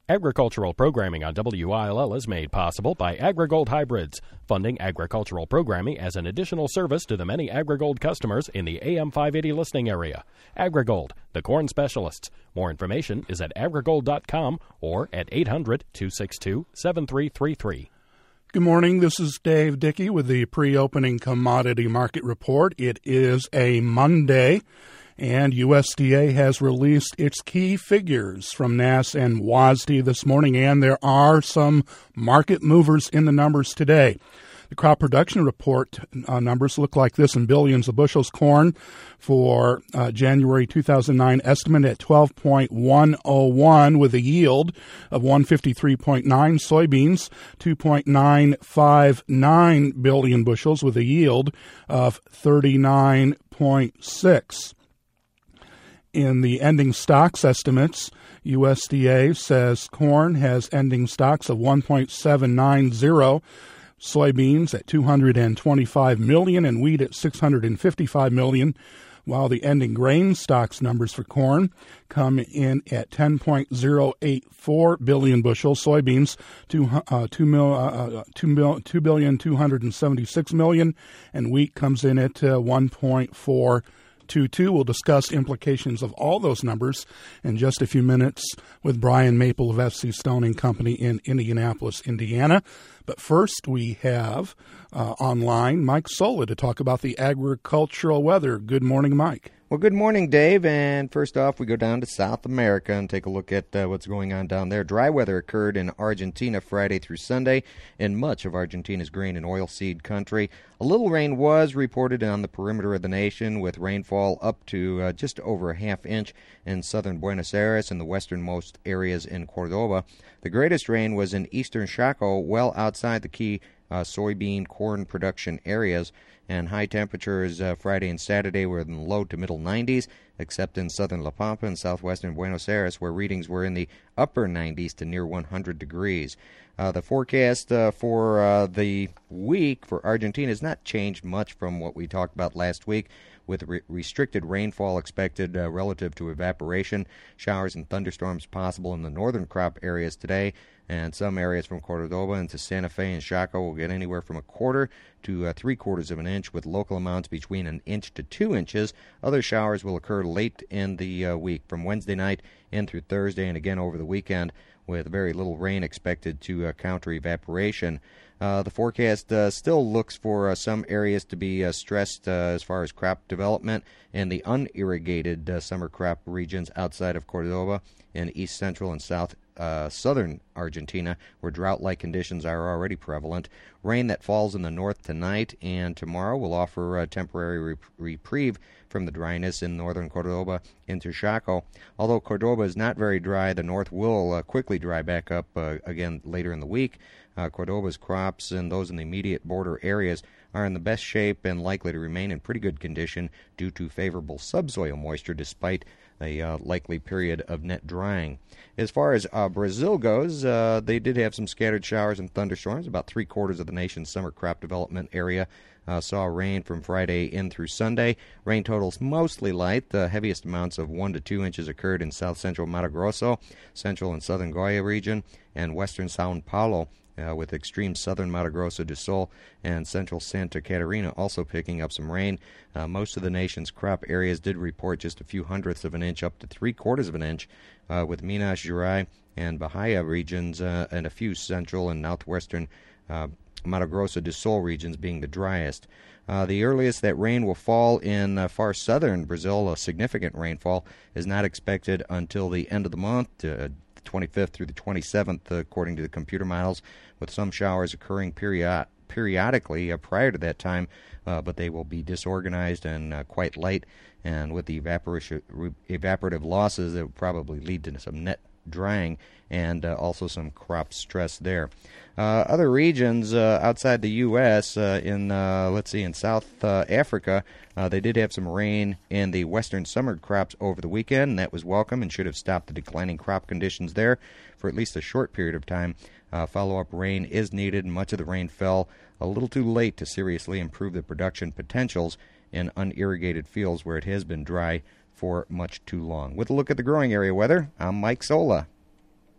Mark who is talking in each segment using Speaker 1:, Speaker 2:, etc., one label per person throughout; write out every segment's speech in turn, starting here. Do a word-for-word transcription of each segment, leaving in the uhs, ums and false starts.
Speaker 1: Agricultural programming on W I L L is made possible by AgriGold Hybrids, funding agricultural programming as an additional service to the many AgriGold customers in the A M five eighty listening area. AgriGold, the corn specialists. More information is at agrigold dot com or at eight hundred, two six two, seven three three three.
Speaker 2: Good morning. This is Dave Dickey with the pre-opening commodity market report. It is a Monday, and U S D A has released its key figures from N A S and W A S D this morning, and there are some market movers in the numbers today. The crop production report uh, numbers look like this in billions of bushels. Corn for uh, January two thousand nine estimate at twelve point one oh one with a yield of one fifty-three point nine. Soybeans two point nine five nine billion bushels with a yield of thirty-nine point six. In the ending stocks estimates, U S D A says corn has ending stocks of one point seven nine zero, soybeans at two hundred twenty-five million, and wheat at six hundred fifty-five million, while the ending grain stocks numbers for corn come in at ten point oh eight four billion bushels, soybeans two, uh, two, mil, uh, two, mil, two billion two hundred seventy-six million, and wheat comes in at uh, one point four two two. We'll discuss implications of all those numbers in just a few minutes with Brian Maple of F C Stone and Company in Indianapolis, Indiana. But first, we have uh, online Mike Sola to talk about the agricultural weather. Good morning, Mike.
Speaker 3: Well, good morning, Dave. And first off, we go down to South America and take a look at uh, what's going on down there. Dry weather occurred in Argentina Friday through Sunday in much of Argentina's grain and oilseed country. A little rain was reported on the perimeter of the nation, with rainfall up to uh, just over a half inch in southern Buenos Aires and the westernmost areas in Cordoba. The greatest rain was in eastern Chaco, well outside the key uh, soybean corn production areas. And high temperatures uh, Friday and Saturday were in the low to middle nineties, except in southern La Pampa and southwestern Buenos Aires, where readings were in the upper nineties to near one hundred degrees. Uh, the forecast uh, for uh, the week for Argentina has not changed much from what we talked about last week, with re- restricted rainfall expected uh, relative to evaporation. Showers and thunderstorms possible in the northern crop areas today, and some areas from Cordoba into Santa Fe and Chaco will get anywhere from a quarter to uh, three quarters of an inch, with local amounts between an inch to two inches. Other showers will occur late in the uh, week, from Wednesday night in through Thursday, and again over the weekend, with very little rain expected to uh, counter evaporation. Uh, the forecast uh, still looks for uh, some areas to be uh, stressed uh, as far as crop development in the unirrigated uh, summer crop regions outside of Cordoba in east central and south uh, southern Argentina, where drought-like conditions are already prevalent. Rain that falls in the north tonight and tomorrow will offer a temporary rep- reprieve from the dryness in northern Cordoba into Chaco. Although Cordoba is not very dry, the north will uh, quickly dry back up uh, again later in the week. Uh, Cordoba's crops and those in the immediate border areas are in the best shape and likely to remain in pretty good condition due to favorable subsoil moisture despite a uh, likely period of net drying. As far as uh, Brazil goes, uh, they did have some scattered showers and thunderstorms. About three quarters of the nation's summer crop development area uh, saw rain from Friday in through Sunday. Rain totals mostly light. The heaviest amounts of one to two inches occurred in south central Mato Grosso, central and southern Goya region, and western Sao Paulo, Uh, with extreme southern Mato Grosso do Sul and central Santa Catarina also picking up some rain. Uh, most of the nation's crop areas did report just a few hundredths of an inch up to three quarters of an inch, uh, with Minas Gerais and Bahia regions uh, and a few central and northwestern uh, Mato Grosso do Sul regions being the driest. Uh, the earliest that rain will fall in uh, far southern Brazil, a significant rainfall, is not expected until the end of the month, uh, twenty-fifth through the twenty-seventh, uh, according to the computer models, with some showers occurring period- periodically uh, prior to that time, uh, but they will be disorganized and uh, quite light, and with the evaporation, evaporative losses, it will probably lead to some net drying and uh, also some crop stress there. Uh, other regions uh, outside the U S, uh, in, uh, let's see, in South uh, Africa, uh, they did have some rain in the western summer crops over the weekend, and that was welcome and should have stopped the declining crop conditions there for at least a short period of time. Uh, follow-up rain is needed, and much of the rain fell a little too late to seriously improve the production potentials in unirrigated fields where it has been dry for much too long. With a look at the growing area weather, I'm Mike Sola.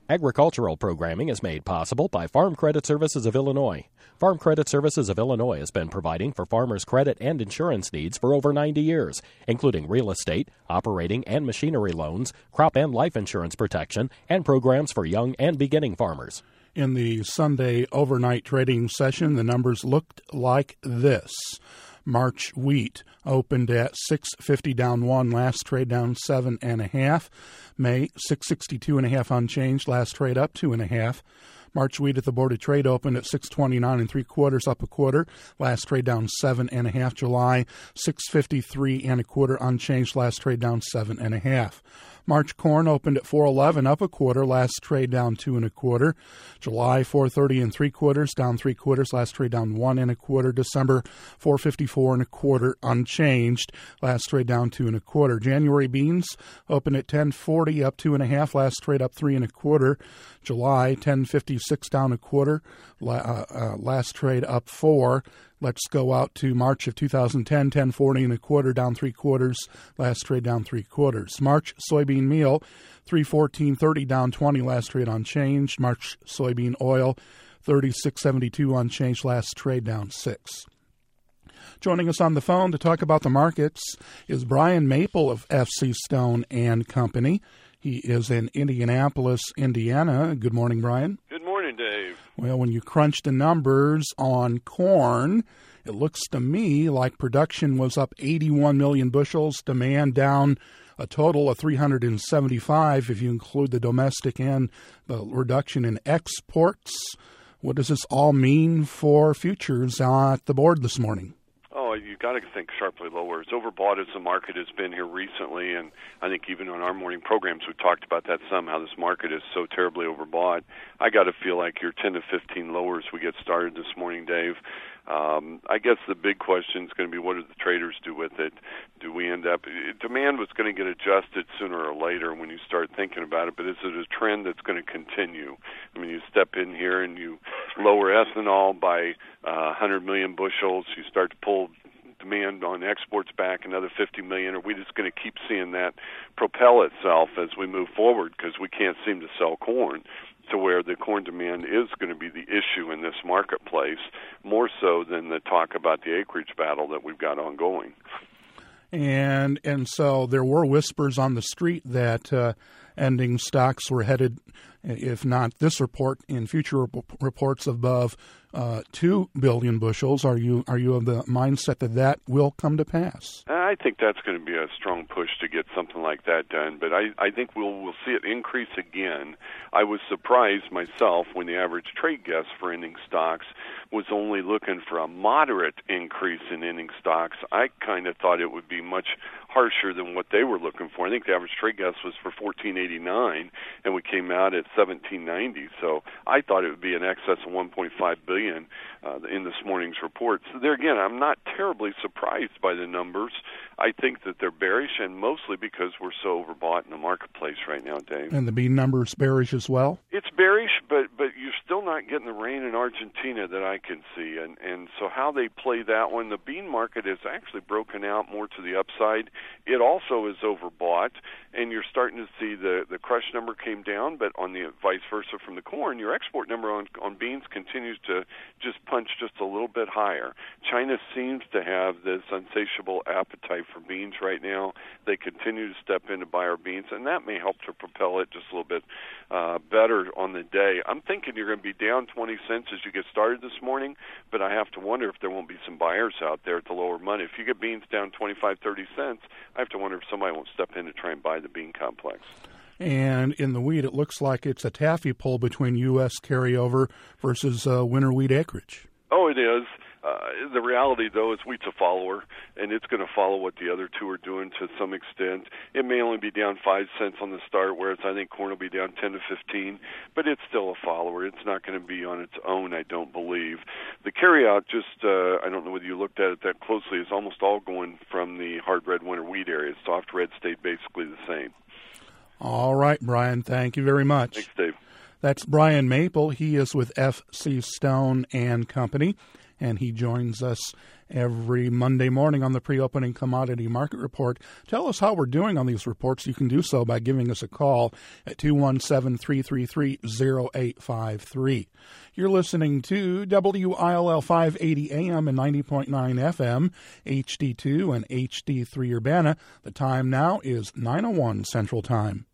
Speaker 1: Agricultural programming is made possible by Farm Credit Services of Illinois. Farm Credit Services of Illinois has been providing for farmers' credit and insurance needs for over ninety years, including real estate, operating and machinery loans, crop and life insurance protection, and programs for young and beginning farmers.
Speaker 2: In the Sunday overnight trading session, the numbers looked like this. March wheat opened at six fifty down one, last trade down seven and a half. May six sixty-two and a half unchanged, last trade up two and a half. March wheat at the Board of Trade opened at six twenty-nine and three quarters, up a quarter, last trade down seven and a half. July six fifty-three and a quarter unchanged, last trade down seven and a half. March corn opened at four eleven, up a quarter, last trade down two and a quarter. July four thirty and three quarters, down three quarters, last trade down one and a quarter. December four fifty-four and a quarter, unchanged, last trade down two and a quarter. January beans opened at ten forty, up two and a half, last trade up three and a quarter. July ten fifty-six down a quarter, uh, uh, last trade up four. Let's go out to March of two thousand ten, ten forty and a quarter, down three quarters, last trade down three quarters. March soybean meal, three fourteen thirty down twenty, last trade unchanged. March soybean oil, thirty-six seventy-two unchanged, last trade down six. Joining us on the phone to talk about the markets is Brian Maple of F C Stone and Company. He is in Indianapolis, Indiana. Good morning, Brian.
Speaker 4: Good morning, Dave.
Speaker 2: Well, when you crunch the numbers on corn, it looks to me like production was up eighty-one million bushels, demand down a total of three hundred seventy-five if you include the domestic and the reduction in exports. What does this all mean for futures at the board this morning?
Speaker 4: Oh, you got to think sharply lower. It's overbought as the market has been here recently, and I think even on our morning programs we talked about that some, how this market is so terribly overbought. I got to feel like you're ten to fifteen lower as we get started this morning, Dave. Um, I guess the big question is going to be, what do the traders do with it? Do we end up – demand was going to get adjusted sooner or later when you start thinking about it, but is it a trend that's going to continue? I mean, you step in here and you lower ethanol by uh, one hundred million bushels, you start to pull demand on exports back another fifty million. Are we just going to keep seeing that propel itself as we move forward because we can't seem to sell corn to where the corn demand is going to be the issue in this marketplace, more so than the talk about the acreage battle that we've got ongoing?
Speaker 2: And and so there were whispers on the street that uh, ending stocks were headed, if not this report, in future rep- reports above uh, two billion bushels. Are you are you of the mindset that that will come to pass?
Speaker 4: I think that's going to be a strong push to get something like that done, but I, I think we'll we'll see it increase again. I was surprised myself when the average trade guess for ending stocks was only looking for a moderate increase in ending stocks. I kind of thought it would be much harsher than what they were looking for. I think the average trade guess was for fourteen eighty-nine, and we came out at seventeen ninety. So I thought it would be in excess of one point five billion uh, in this morning's report. So there again, I'm not terribly surprised by the numbers. I think that they're bearish, and mostly because we're so overbought in the marketplace right now, Dave.
Speaker 2: And the bean numbers bearish as well?
Speaker 4: It's bearish, but but you're still not getting the rain in Argentina that I can see. And, and so how they play that one, the bean market is actually broken out more to the upside. It also is overbought, and you're starting to see the, the crush number came down, but on the vice versa from the corn, your export number on, on beans continues to just punch just a little bit higher. China seems to have this insatiable appetite for beans right now. They continue to step in to buy our beans, and that may help to propel it just a little bit uh, better on the day. I'm thinking you're going to be down twenty cents as you get started this morning, but I have to wonder if there won't be some buyers out there at the lower money. If you get beans down twenty-five, thirty cents, I have to wonder if somebody won't step in to try and buy the bean complex.
Speaker 2: And in the wheat, it looks like it's a taffy pull between U S carryover versus uh, winter wheat acreage.
Speaker 4: Oh, it is. Uh, the reality, though, is wheat's a follower, and it's going to follow what the other two are doing to some extent. It may only be down five cents on the start, whereas I think corn will be down ten to fifteen, but it's still a follower. It's not going to be on its own, I don't believe. The carryout, just, uh, I don't know whether you looked at it that closely, is almost all going from the hard red winter wheat area. Soft red stayed basically the same.
Speaker 2: All right, Brian, thank you very much.
Speaker 4: Thanks, Dave.
Speaker 2: That's Brian Maple. He is with F C Stone and Company, and he joins us every Monday morning on the pre-opening commodity market report. Tell us how we're doing on these reports. You can do so by giving us a call at two one seven, three three three, zero eight five three. You're listening to W I L L five eighty A M and ninety point nine F M, H D two and H D three Urbana. The time now is nine oh one Central Time.